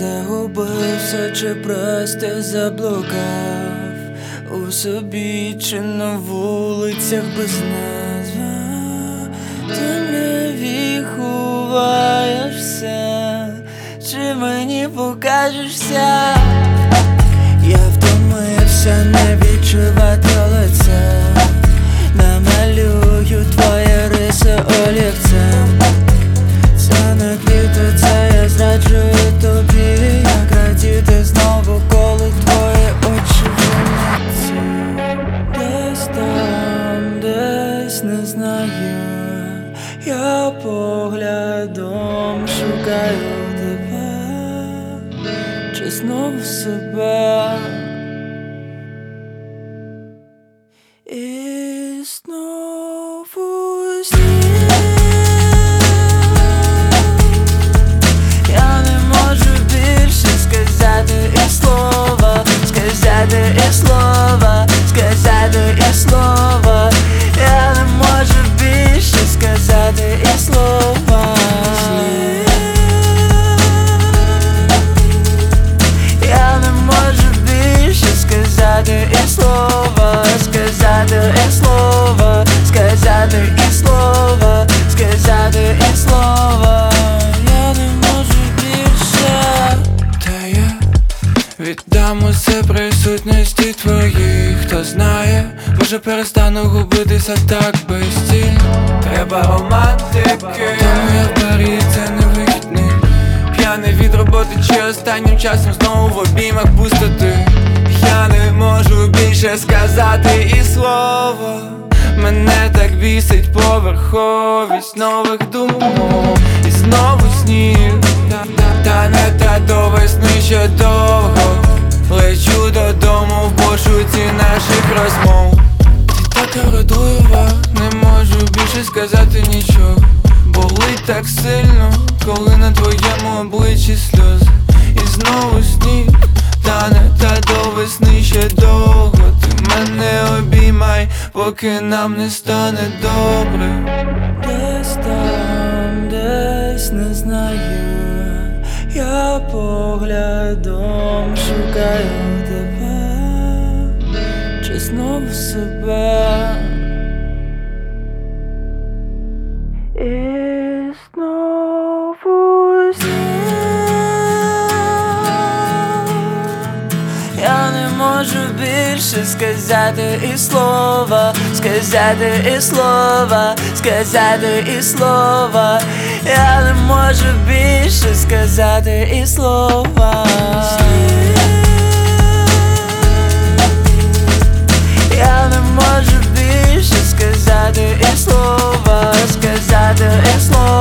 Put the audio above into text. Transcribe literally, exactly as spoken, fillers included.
загубився чи просто заблукав у собі, чи на вулицях без назви. Темряві ховаєшся, чи мені покажешся? Я втомився не відчувати лице, намалюю твої риси олівцем. Це не квіти, це я зраджую тобі. Як радіти знову, коли твої очі вулиці. Десь там, десь не знаю, я поглядом шукаю тебе, чи знову себе. І знову сні. Я не можу більше сказати і слова, сказати і слова, сказати і слова. Я не можу більше сказати і слова. Я не можу більше сказати і слова, сказати і слова, сказати і слова, сказати і слова. Я не можу більше. Та я віддам усе присутності твоїй. Хто знає, може перестану губитися так безцільно. Треба романтики, тому я в барі, це не вихідний. П'яний від роботи чи останнім часом знову в обіймах пустоти. Я не можу більше сказати і слова. Мене так бісить поверховість нових думок. І знову сніг, та, та, та не та до весни ще довго. Лечу додому в пошуці наших розмов. Ти така вродлива, не можу більше сказати нічого. Болить так сильно, коли на твоєму обличчі сльози. І знову сніг, та не та до весни ще довго. Ти мене обіймай, поки нам не стане добре. Десь там, десь не знаю, я поглядом шукаю тебе, чи знову себе. І знову сні. Я не можу більше сказати і слова, сказати і слова, сказати і слова. Я не можу більше сказати і слова. Я не можу більше сказати і слова, сказати і слова.